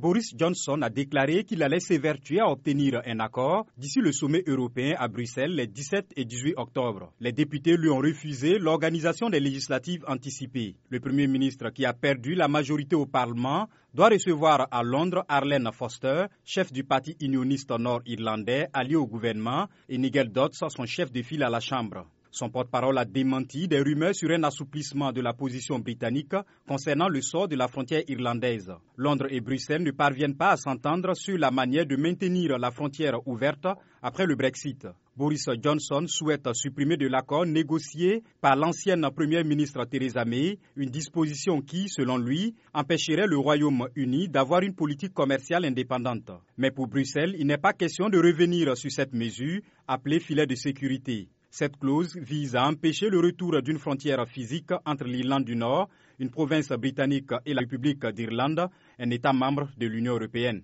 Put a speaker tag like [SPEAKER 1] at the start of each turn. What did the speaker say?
[SPEAKER 1] Boris Johnson a déclaré qu'il allait s'évertuer à obtenir un accord d'ici le sommet européen à Bruxelles les 17 et 18 octobre. Les députés lui ont refusé l'organisation des législatives anticipées. Le Premier ministre, qui a perdu la majorité au Parlement, doit recevoir à Londres Arlene Foster, chef du parti unioniste nord-irlandais allié au gouvernement, et Nigel Dodds, son chef de file à la Chambre. Son porte-parole a démenti des rumeurs sur un assouplissement de la position britannique concernant le sort de la frontière irlandaise. Londres et Bruxelles ne parviennent pas à s'entendre sur la manière de maintenir la frontière ouverte après le Brexit. Boris Johnson souhaite supprimer de l'accord négocié par l'ancienne première ministre Theresa May, une disposition qui, selon lui, empêcherait le Royaume-Uni d'avoir une politique commerciale indépendante. Mais pour Bruxelles, il n'est pas question de revenir sur cette mesure appelée filet de sécurité. Cette clause vise à empêcher le retour d'une frontière physique entre l'Irlande du Nord, une province britannique, et la République d'Irlande, un État membre de l'Union européenne.